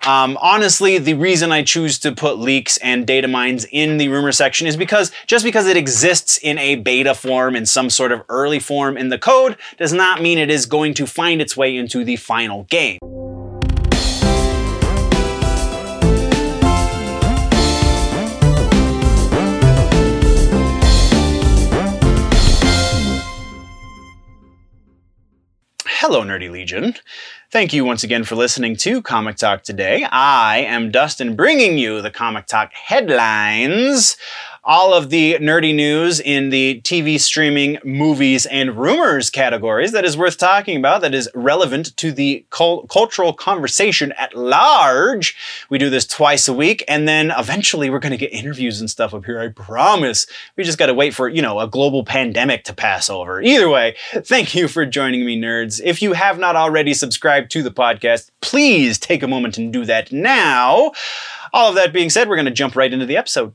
Honestly, the reason I choose to put leaks and data mines in the rumor section is because just because it exists in a beta form, in some sort of early form in the code, does not mean it is going to find its way into the final game. Hello, Nerdy Legion. Thank you once again for listening to Comic Talk today. I am Dustin, bringing you the Comic Talk headlines. All of the nerdy news in the TV, streaming, movies, and rumors categories that is worth talking about, that is relevant to the cultural conversation at large. We do this twice a week, and then eventually we're going to get interviews and stuff up here, I promise. We just got to wait for, a global pandemic to pass over. Either way, thank you for joining me, nerds. If you have not already subscribed to the podcast, please take a moment and do that now. All of that being said, we're going to jump right into the episode.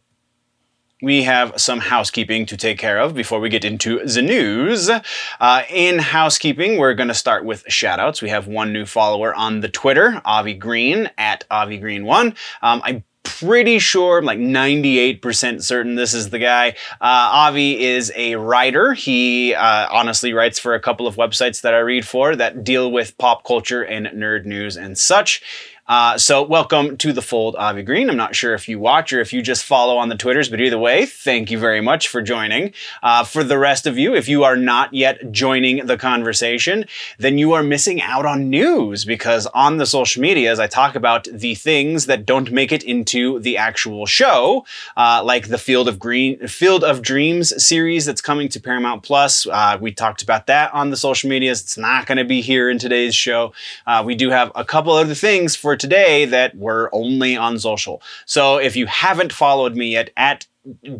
We have some housekeeping to take care of before we get into the news. In housekeeping, we're going to start with shoutouts. We have one new follower on the Twitter, Avi Green, at AviGreen1. I'm pretty sure, I'm like 98% certain this is the guy. Avi is a writer. He honestly writes for a couple of websites that I read for that deal with pop culture and nerd news and such. So welcome to the fold, Avi Green. I'm not sure if you watch or if you just follow on the Twitters, but either way, thank you very much for joining. For the rest of you, if you are not yet joining the conversation, then you are missing out on news, because on the social medias, I talk about the things that don't make it into the actual show, like the Field of Dreams series that's coming to Paramount Plus. We talked about that on the social medias. It's not going to be here in today's show. We do have a couple other things for today that were only on social. So if you haven't followed me yet, at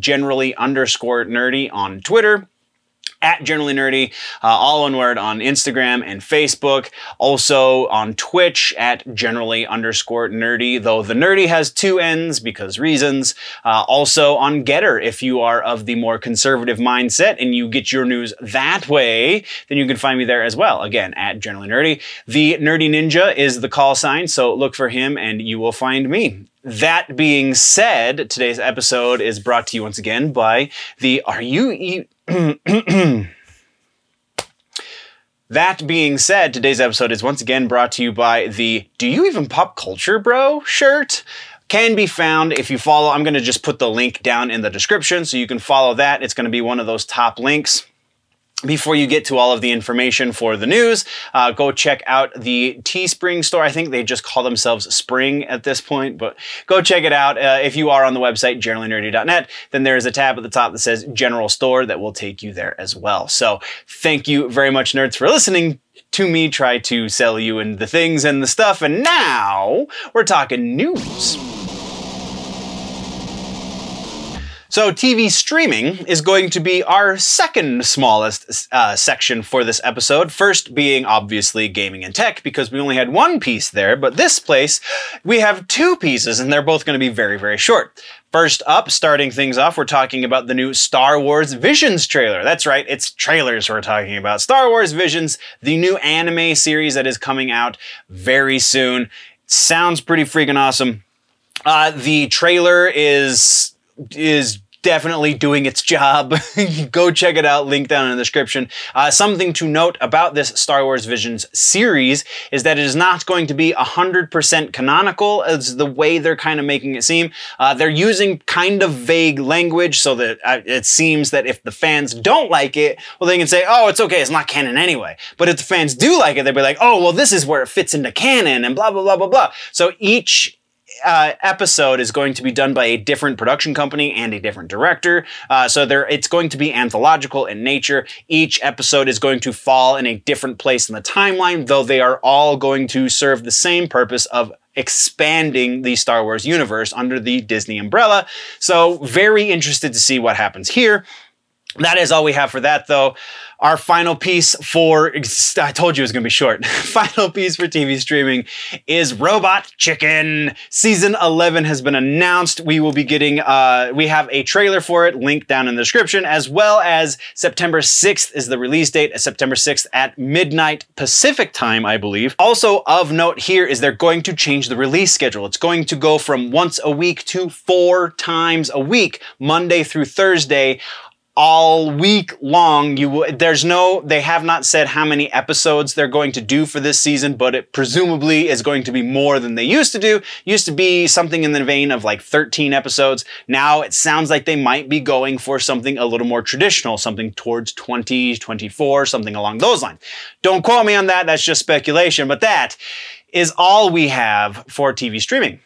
generally_nerdy on Twitter, at Generally Nerdy, all one word, on Instagram and Facebook. Also on Twitch at Generally_Nerdy, though the nerdy has two N's because reasons. Also on Getter, if you are of the more conservative mindset and you get your news that way, then you can find me there as well. Again, at Generally Nerdy. The Nerdy Ninja is the call sign, so look for him and you will find me. That being said, today's episode is brought to you once again by the That being said, today's episode is once again brought to you by the "Do You Even Pop Culture, Bro?" shirt. Can be found if you follow. I'm going to just put the link down in the description so you can follow that. It's going to be one of those top links. Before you get to all of the information for the news, go check out the Teespring store. I think they just call themselves Spring at this point, but go check it out. If you are on the website, generallynerdy.net, then there is a tab at the top that says General Store that will take you there as well. So thank you very much, nerds, for listening to me try to sell you and the things and the stuff. And now we're talking news. So TV streaming is going to be our second smallest section for this episode. First being obviously gaming and tech, because we only had one piece there, but this place we have two pieces and they're both going to be very, very short. First up, starting things off, we're talking about the new Star Wars Visions trailer. That's right, it's trailers we're talking about. Star Wars Visions, the new anime series that is coming out very soon. Sounds pretty freaking awesome. The trailer is definitely doing its job. Go check it out, link down in the description. Something to note about this Star Wars Visions series is that it is not going to be 100% canonical as the way they're kind of making it seem. They're using kind of vague language so that it seems that if the fans don't like it, well, they can say, oh, it's okay, it's not canon anyway. But if the fans do like it, they'll be like, oh, well, this is where it fits into canon and blah, blah, blah, blah, blah. So each episode is going to be done by a different production company and a different director. It's going to be anthological in nature. Each episode is going to fall in a different place in the timeline, though they are all going to serve the same purpose of expanding the Star Wars universe under the Disney umbrella. So very interested to see what happens here. That is all we have for that, though. Our final piece for, I told you it was going to be short. Final piece for TV streaming is Robot Chicken. Season 11 has been announced. We will be getting, we have a trailer for it linked down in the description, as well as September 6th is the release date, September 6th at midnight Pacific time, I believe. Also of note here is they're going to change the release schedule. It's going to go from once a week to 4 times a week, Monday through Thursday. All week long, they have not said how many episodes they're going to do for this season, but it presumably is going to be more than they used to do. Used to be something in the vein of like 13 episodes. Now it sounds like they might be going for something a little more traditional, something towards 20, 24, something along those lines. Don't quote me on that, that's just speculation, but that is all we have for TV streaming.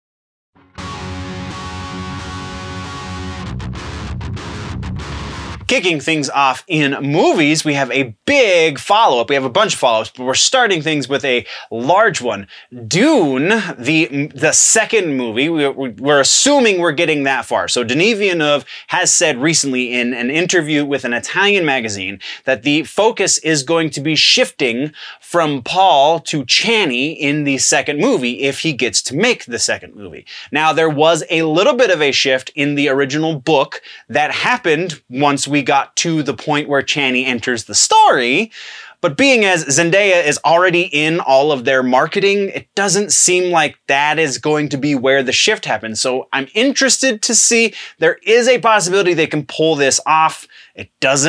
Kicking things off in movies, we have a big follow-up. We have a bunch of follow-ups, but we're starting things with a large one. Dune, the second movie, we're assuming we're getting that far. So Denis Villeneuve has said recently in an interview with an Italian magazine that the focus is going to be shifting from Paul to Chani in the second movie if he gets to make the second movie. Now, there was a little bit of a shift in the original book that happened once we got to the point where Chani enters the story. But being as Zendaya is already in all of their marketing, it doesn't seem like that is going to be where the shift happens. So I'm interested to see. There is a possibility they can pull this off. It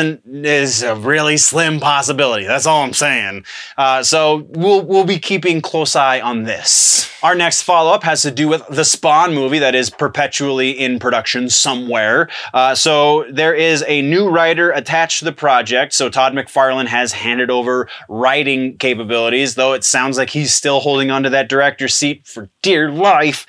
is a really slim possibility. That's all I'm saying. So we'll be keeping close eye on this. Our next follow-up has to do with the Spawn movie that is perpetually in production somewhere. So there is a new writer attached to the project. So Todd McFarlane has handed over writing capabilities, though it sounds like he's still holding onto that director's seat for dear life.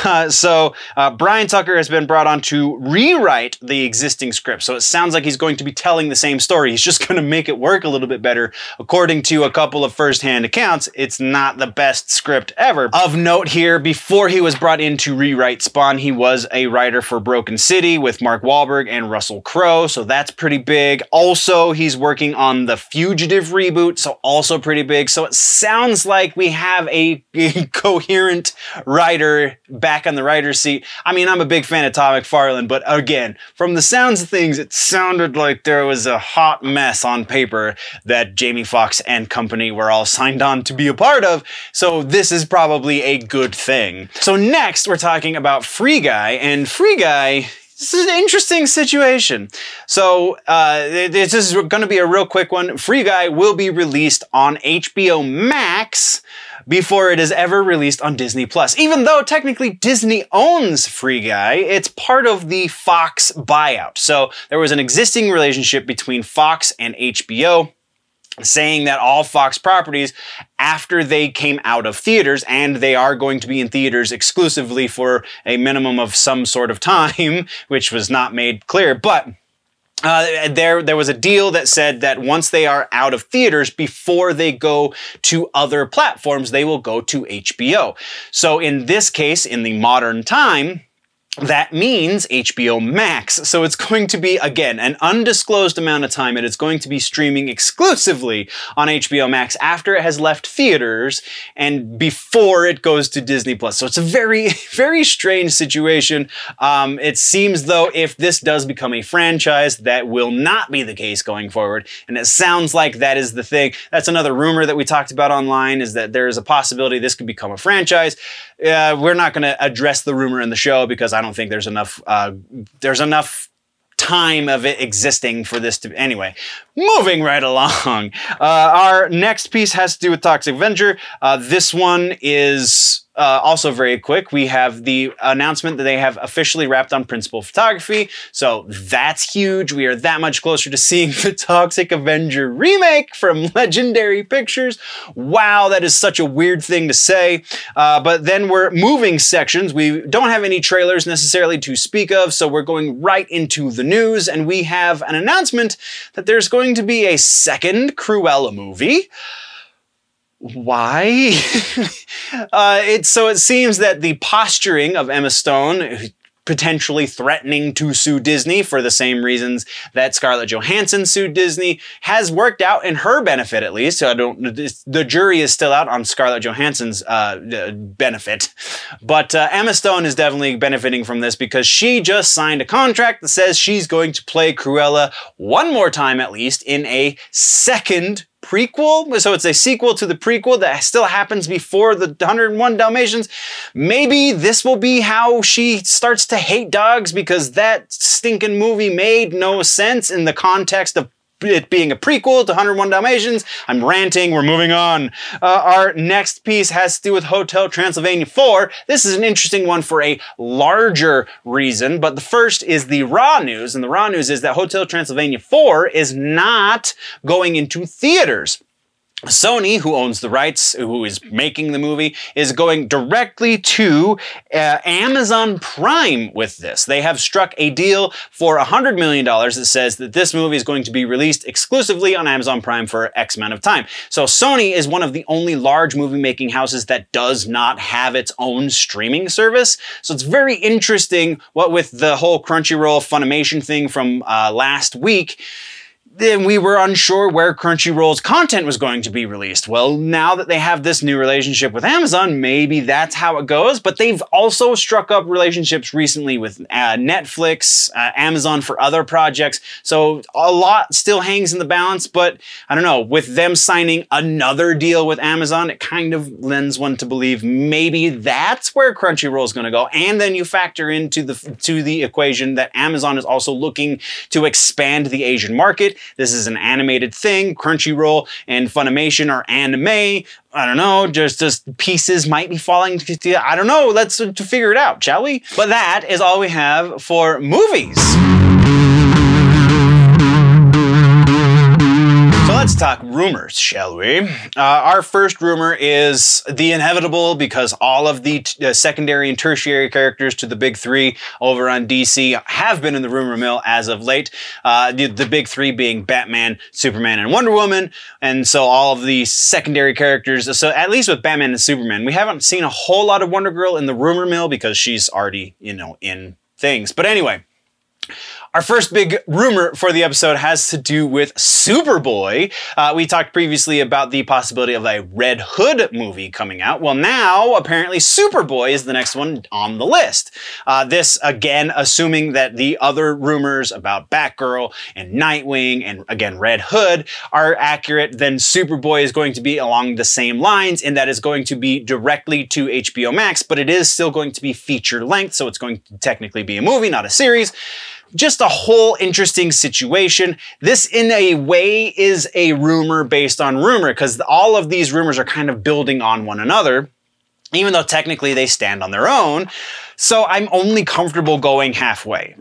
So Brian Tucker has been brought on to rewrite the existing script. So it sounds like he's going to be telling the same story. He's just going to make it work a little bit better. According to a couple of first-hand accounts, it's not the best script ever. Of note here, before he was brought in to rewrite Spawn, he was a writer for Broken City with Mark Wahlberg and Russell Crowe, so that's pretty big. Also, he's working on the Fugitive reboot, so also pretty big. So it sounds like we have a coherent writer back on the writer's seat. I mean, I'm a big fan of Todd McFarlane, but again, from the sounds of things, it sounded like there was a hot mess on paper that Jamie Foxx and company were all signed on to be a part of, so this is probably a good thing. So next, we're talking about Free Guy, and Free Guy, this is an interesting situation. So this is going to be a real quick one. Free Guy will be released on HBO Max before it is ever released on Disney+. Even though technically Disney owns Free Guy, it's part of the Fox buyout. So there was an existing relationship between Fox and HBO, saying that all Fox properties, after they came out of theaters, and they are going to be in theaters exclusively for a minimum of some sort of time, which was not made clear, but there was a deal that said that once they are out of theaters, before they go to other platforms, they will go to HBO. So in this case, in the modern time, that means HBO Max. So it's going to be, again, an undisclosed amount of time, and it's going to be streaming exclusively on HBO Max after it has left theaters and before it goes to Disney+. So it's a very, very strange situation. It seems though if this does become a franchise, that will not be the case going forward. And it sounds like that is the thing. That's another rumor that we talked about online, is that there is a possibility this could become a franchise. We're not going to address the rumor in the show because I don't think there's enough time of it existing for this to... Anyway, moving right along. Our next piece has to do with Toxic Avenger. This one is also very quick. We have the announcement that they have officially wrapped on principal photography. So that's huge. We are that much closer to seeing the Toxic Avenger remake from Legendary Pictures. Wow, that is such a weird thing to say. But then we're moving sections. We don't have any trailers necessarily to speak of, so we're going right into the news, and we have an announcement that there's going to be a second Cruella movie. Why? So it seems that the posturing of Emma Stone, potentially threatening to sue Disney for the same reasons that Scarlett Johansson sued Disney, has worked out in her benefit at least. So the jury is still out on Scarlett Johansson's benefit. But Emma Stone is definitely benefiting from this because she just signed a contract that says she's going to play Cruella one more time at least in a second prequel. So it's a sequel to the prequel that still happens before the 101 Dalmatians. Maybe this will be how she starts to hate dogs, because that stinking movie made no sense in the context of it being a prequel to 101 Dalmatians. I'm ranting. We're moving on. Our next piece has to do with Hotel Transylvania 4. This is an interesting one for a larger reason, but the first is the raw news, and the raw news is that Hotel Transylvania 4 is not going into theaters. Sony, who owns the rights, who is making the movie, is going directly to Amazon Prime with this. They have struck a deal for $100 million that says that this movie is going to be released exclusively on Amazon Prime for X amount of time. So Sony is one of the only large movie-making houses that does not have its own streaming service. So it's very interesting what with the whole Crunchyroll Funimation thing from last week. Then we were unsure where Crunchyroll's content was going to be released. Well, now that they have this new relationship with Amazon, maybe that's how it goes. But they've also struck up relationships recently with Netflix, Amazon for other projects. So a lot still hangs in the balance. But I don't know, with them signing another deal with Amazon, it kind of lends one to believe maybe that's where Crunchyroll is going to go. And then you factor into the equation that Amazon is also looking to expand the Asian market. This is an animated thing. Crunchyroll and Funimation are anime. I don't know, just pieces might be falling to, I don't know, let's figure it out, shall we? But that is all we have for movies. Let's talk rumors, shall we? Our first rumor is the inevitable, because all of the secondary and tertiary characters to the big three over on DC have been in the rumor mill as of late. The big three being Batman, Superman, and Wonder Woman. And so all of the secondary characters, so at least with Batman and Superman, we haven't seen a whole lot of Wonder Girl in the rumor mill because she's already, in things. But anyway, our first big rumor for the episode has to do with Superboy. We talked previously about the possibility of a Red Hood movie coming out. Well, now apparently Superboy is the next one on the list. This, again, assuming that the other rumors about Batgirl and Nightwing and, again, Red Hood are accurate, then Superboy is going to be along the same lines, and that is going to be directly to HBO Max, but it is still going to be feature length, so it's going to technically be a movie, not a series. Just a whole interesting situation. This, in a way, is a rumor based on rumor, because all of these rumors are kind of building on one another, even though technically they stand on their own. So I'm only comfortable going halfway.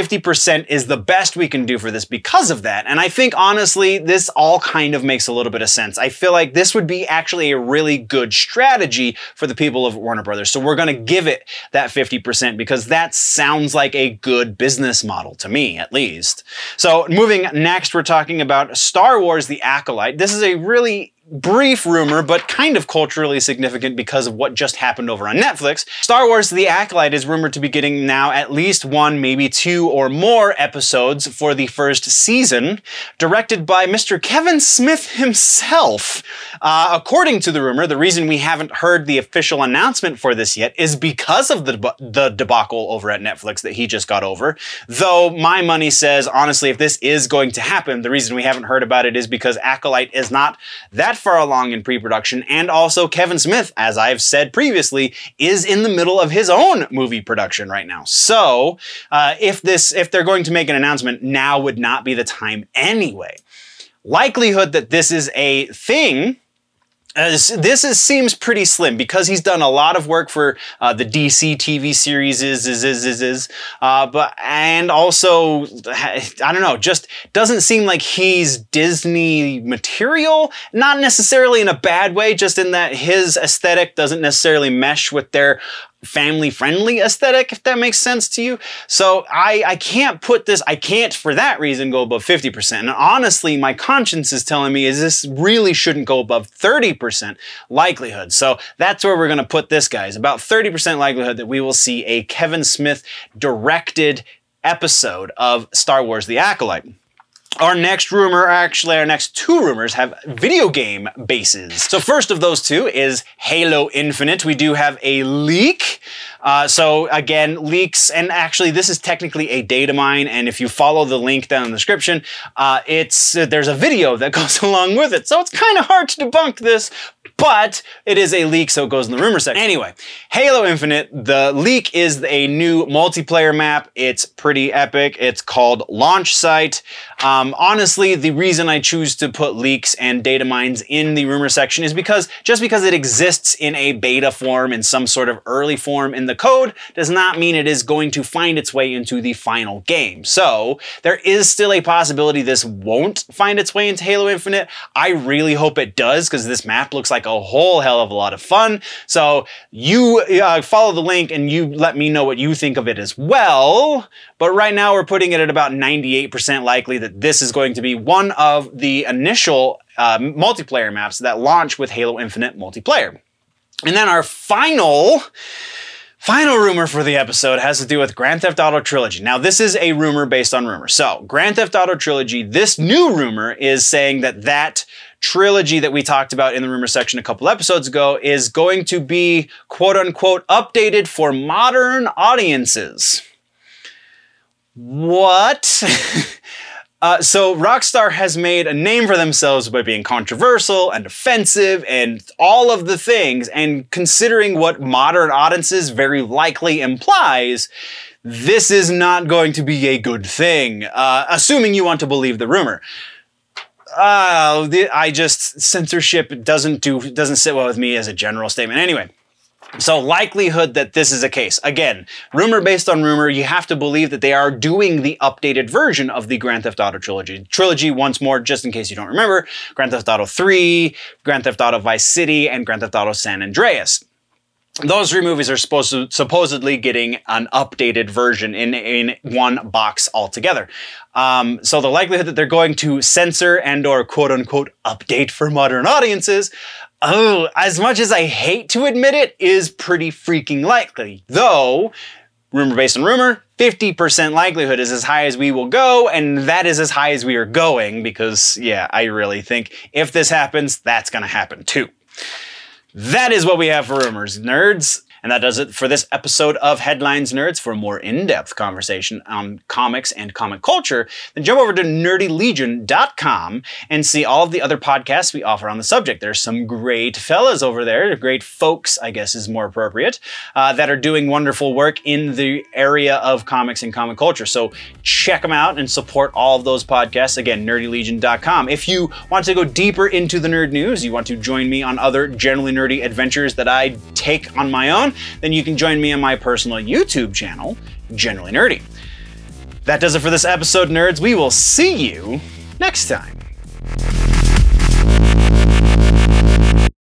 50% is the best we can do for this because of that. And I think, honestly, this all kind of makes a little bit of sense. I feel like this would be actually a really good strategy for the people of Warner Brothers. So we're going to give it that 50% because that sounds like a good business model to me, at least. So moving next, we're talking about Star Wars: The Acolyte. This is a really brief rumor, but kind of culturally significant because of what just happened over on Netflix. Star Wars: The Acolyte is rumored to be getting now at least one, maybe two or more episodes for the first season, directed by Mr. Kevin Smith himself. According to the rumor, the reason we haven't heard the official announcement for this yet is because of the debacle over at Netflix that he just got over. Though my money says, honestly, if this is going to happen, the reason we haven't heard about it is because Acolyte is not that far along in pre-production, and also Kevin Smith, as I've said previously, is in the middle of his own movie production right now. So if they're going to make an announcement, now would not be the time anyway. Likelihood that this is a thing, seems pretty slim because he's done a lot of work for the DC TV series, and also, I don't know, just doesn't seem like he's Disney material. Not necessarily in a bad way, just in that his aesthetic doesn't necessarily mesh with their family-friendly aesthetic, if that makes sense to you. So I can't for that reason go above 50%. And honestly, my conscience is telling me is this really shouldn't go above 30% likelihood. So that's where we're going to put this, guys. About 30% likelihood that we will see a Kevin Smith directed episode of Star Wars: The Acolyte. Our next rumor, actually our next two rumors, have video game bases. So first of those two is Halo Infinite. We do have a leak. So again, leaks, and actually this is technically a data mine, and if you follow the link down in the description, there's a video that goes along with it. So it's kind of hard to debunk this, but it is a leak, so it goes in the rumor section. Anyway, Halo Infinite, the leak is a new multiplayer map. It's pretty epic. It's called Launch Site. Honestly, the reason I choose to put leaks and data mines in the rumor section is because it exists in a beta form, in some sort of early form in the code, does not mean it is going to find its way into the final game. So there is still a possibility this won't find its way into Halo Infinite. I really hope it does, because this map looks like a whole hell of a lot of fun. So you follow the link and you let me know what you think of it as well. But right now we're putting it at about 98% likely that this is going to be one of the initial multiplayer maps that launch with Halo Infinite multiplayer. And then our final rumor for the episode has to do with Grand Theft Auto Trilogy. Now, this is a rumor based on rumor. So, Grand Theft Auto Trilogy, this new rumor is saying that trilogy that we talked about in the rumor section a couple episodes ago is going to be, quote unquote, updated for modern audiences. What? So Rockstar has made a name for themselves by being controversial and offensive and all of the things, and considering what modern audiences very likely implies, this is not going to be a good thing, assuming you want to believe the rumor. Censorship doesn't sit well with me as a general statement. Anyway. So likelihood that this is a case. Again, rumor based on rumor, you have to believe that they are doing the updated version of the Grand Theft Auto trilogy. Trilogy, once more, just in case you don't remember, Grand Theft Auto 3, Grand Theft Auto Vice City, and Grand Theft Auto San Andreas. Those three movies are supposedly getting an updated version in one box altogether. So the likelihood that they're going to censor and or quote unquote update for modern audiences, as much as I hate to admit it, is pretty freaking likely. Though, rumor based on rumor, 50% likelihood is as high as we will go, and that is as high as we are going because, yeah, I really think if this happens, that's gonna happen too. That is what we have for rumors, nerds. And that does it for this episode of Headlines Nerds. For a more in-depth conversation on comics and comic culture, then jump over to nerdylegion.com and see all of the other podcasts we offer on the subject. There's some great fellas over there, great folks, I guess is more appropriate, that are doing wonderful work in the area of comics and comic culture. So check them out and support all of those podcasts. Again, nerdylegion.com. If you want to go deeper into the nerd news, you want to join me on other generally nerdy adventures that I take on my own, then you can join me on my personal YouTube channel, Generally Nerdy. That does it for this episode, nerds. We will see you next time.